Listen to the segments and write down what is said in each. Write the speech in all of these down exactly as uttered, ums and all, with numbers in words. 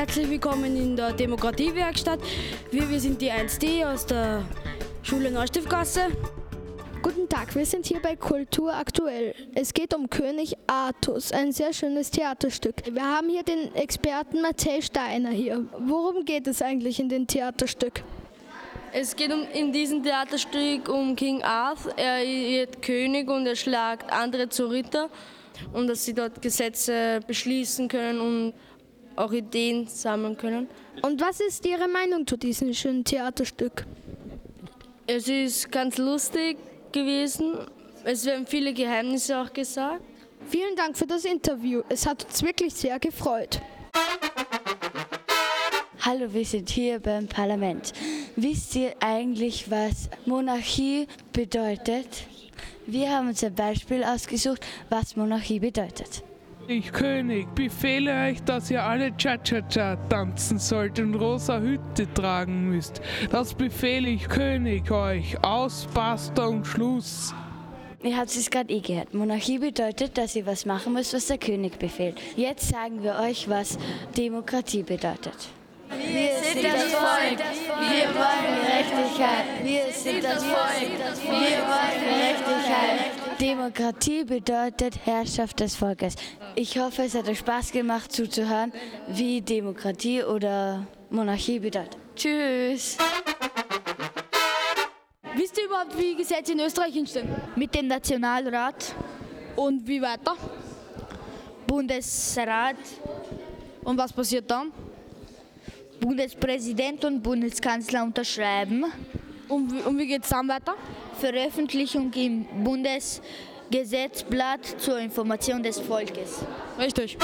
Herzlich willkommen in der Demokratiewerkstatt. Wir, wir sind die eins D aus der Schule Neustiftgasse. Guten Tag, wir sind hier bei Kultur aktuell. Es geht um König Artus, ein sehr schönes Theaterstück. Wir haben hier den Experten Matej Steiner hier. Worum geht es eigentlich in dem Theaterstück? Es geht um, in diesem Theaterstück um King Arthur. Er wird König und er schlagt andere zu Ritter, und dass sie dort Gesetze beschließen können und auch Ideen sammeln können. Und was ist Ihre Meinung zu diesem schönen Theaterstück? Es ist ganz lustig gewesen. Es werden viele Geheimnisse auch gesagt. Vielen Dank für das Interview. Es hat uns wirklich sehr gefreut. Hallo, wir sind hier beim Parlament. Wisst ihr eigentlich, was Monarchie bedeutet? Wir haben uns ein Beispiel ausgesucht, was Monarchie bedeutet. Ich, König, befehle euch, dass ihr alle Cha-Cha-Cha tanzen sollt und rosa Hüte tragen müsst. Das befehle ich, König, euch. Aus, basta und Schluss. Ihr habt es gerade eh gehört. Monarchie bedeutet, dass ihr was machen müsst, was der König befehlt. Jetzt sagen wir euch, was Demokratie bedeutet. Wir sind das Volk, wir wollen Gerechtigkeit. Wir sind das Volk, wir wollen Gerechtigkeit. Demokratie bedeutet Herrschaft des Volkes. Ich hoffe, es hat euch Spaß gemacht zuzuhören, wie Demokratie oder Monarchie bedeutet. Tschüss! Wisst ihr überhaupt, wie Gesetze in Österreich entstehen? Mit dem Nationalrat, Und wie weiter? Bundesrat, Und was passiert dann? Bundespräsident und Bundeskanzler unterschreiben. Und wie, und wie geht es dann weiter? Veröffentlichung im Bundesgesetzblatt zur Information des Volkes. Richtig.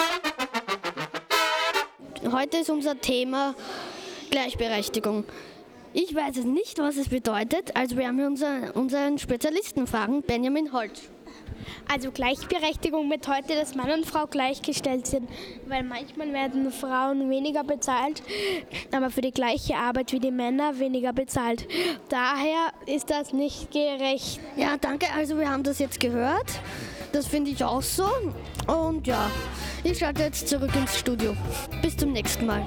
Heute ist unser Thema Gleichberechtigung. Ich weiß es nicht, was es bedeutet, also werden wir unseren, unseren Spezialisten fragen, Benjamin Holtsch. Also Gleichberechtigung bedeutet, dass Mann und Frau gleichgestellt sind, weil manchmal werden Frauen weniger bezahlt, aber für die gleiche Arbeit wie die Männer weniger bezahlt. Daher ist das nicht gerecht. Ja, danke, also wir haben das jetzt gehört. Das finde ich auch so. Und ja, ich schalte jetzt zurück ins Studio. Bis zum nächsten Mal.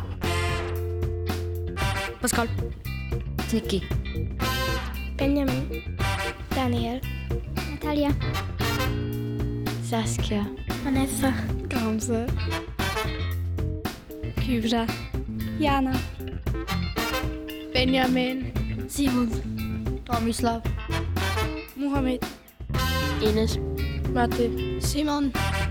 Pascal. Niki. Benjamin, Daniel, Natalia, Saskia. Vanessa, Gamse. Kübra, Jana, Benjamin. Simon. Tomislav. Mohammed, Ines. Matti. Simon.